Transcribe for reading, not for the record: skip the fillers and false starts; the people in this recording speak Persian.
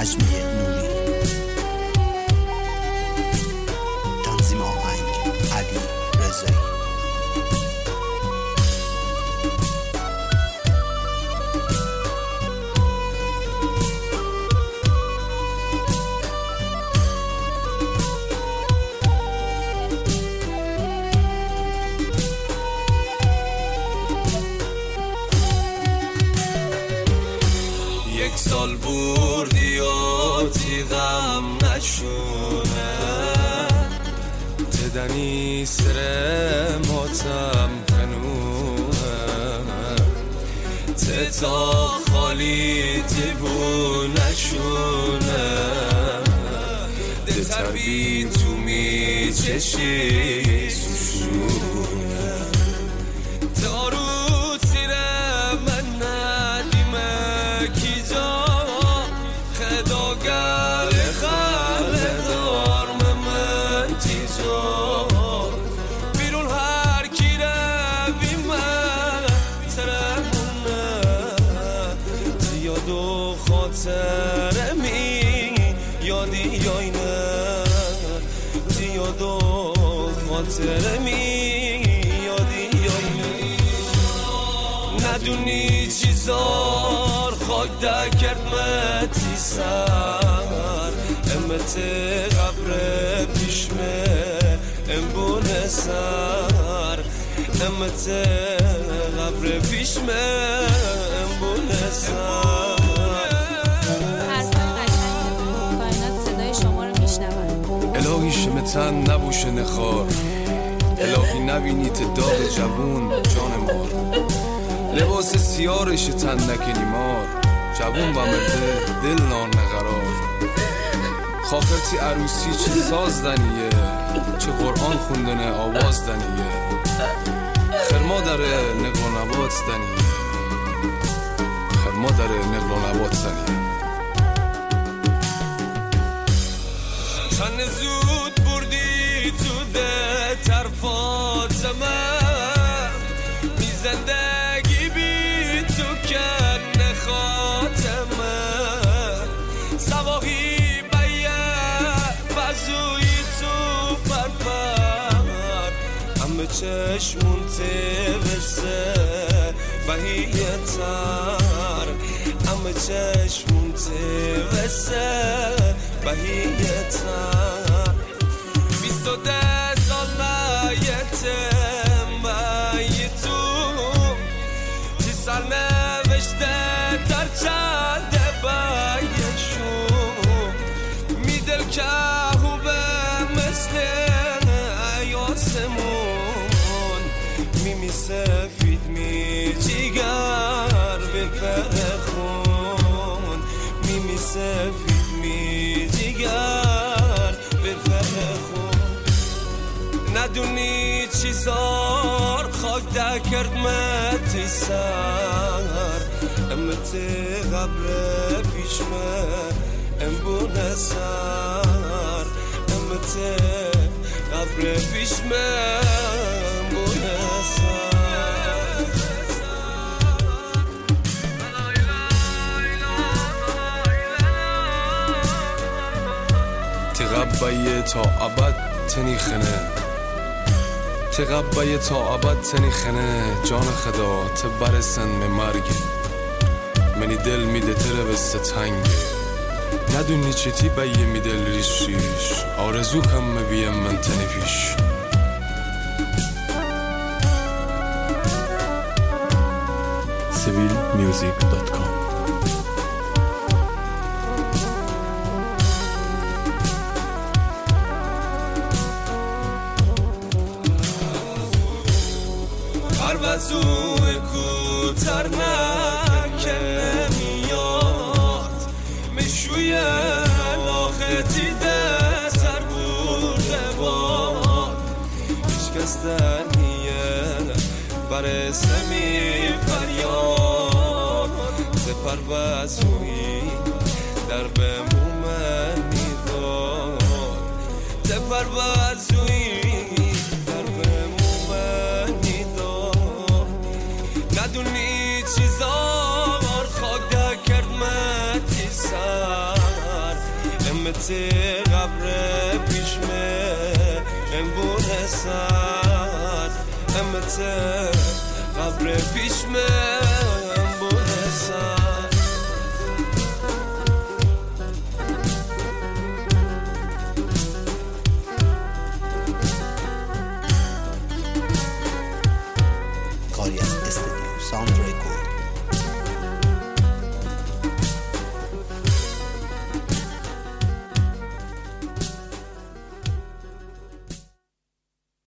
نجمه نوری. تنظیم آهنگ علی رضایی. یک سال بردی آتی غم نشونه تدنی سر ماتم کنونه تتا خالی تبو نشونه دتر بی تو می چشی سوشونه دارو بیرون هر کی روی من ترمونه زیاد و خاطر می یادی یا نه زیاد و خاطر می یادی یا نه ندونی چیزار خاک در کرمتی سر امت قبر پیشمه امبونه سر امت قبر پیشمه امبونه سر. حرفای قشنگ کائنات صدای شما رو میشنون. الهی شمتن نبوشه نخار، الهی نبینی داغ جوون جان مار، لباس سیارش تن نکنی مار، جوون و مرده دل نان نقرار. خاطرتی عروسی چه ساز دنیه، چه قرآن خوندنه آواز دنیه، خرما داره نقل و نبات دنیه، خرما داره نقل و نبات دنیه. چند زود بردی تو ده طرفات من، بی زندگی بی تو کن خاتمه، سواهی بازوی تو پرپر، همه چشمون تبسه بهیتر، همه چشمون تبسه بهیتر. 22 سال میتم بیتون، 30 سال نوشته در چند بیشون، میدل که خوبه مثل یاسمون، میمی سفید می جیگر بپره خون، میمی سفید می جیگر بپره خون. ندونی چیزار خاک در کرد متی سر، امت قبر پیشمه امبونه سر، امت قبر پیشمه امبونه سر. تقبیه تا ابد تنیخنه، تقبیه تا ابد تنیخنه، جان خدا تبرسن به مرگی، منی دل میده تره بسته تنگه، ندونی چی بیه میدل ریش، آرزو کم مبیم من تنی پیش. civilmusic.com. پروازوی کوتر نکنه میاد، مشوی لاختی ده سر بوده باد، هیچ کس در نیه بر سمی فریاد، ز پروازوی در به مومن میداد، ز پروازوی ندونی چیزار خاک در کرد متی سر، همت قبر پیشمه امبونه سر همت قبر پیشمه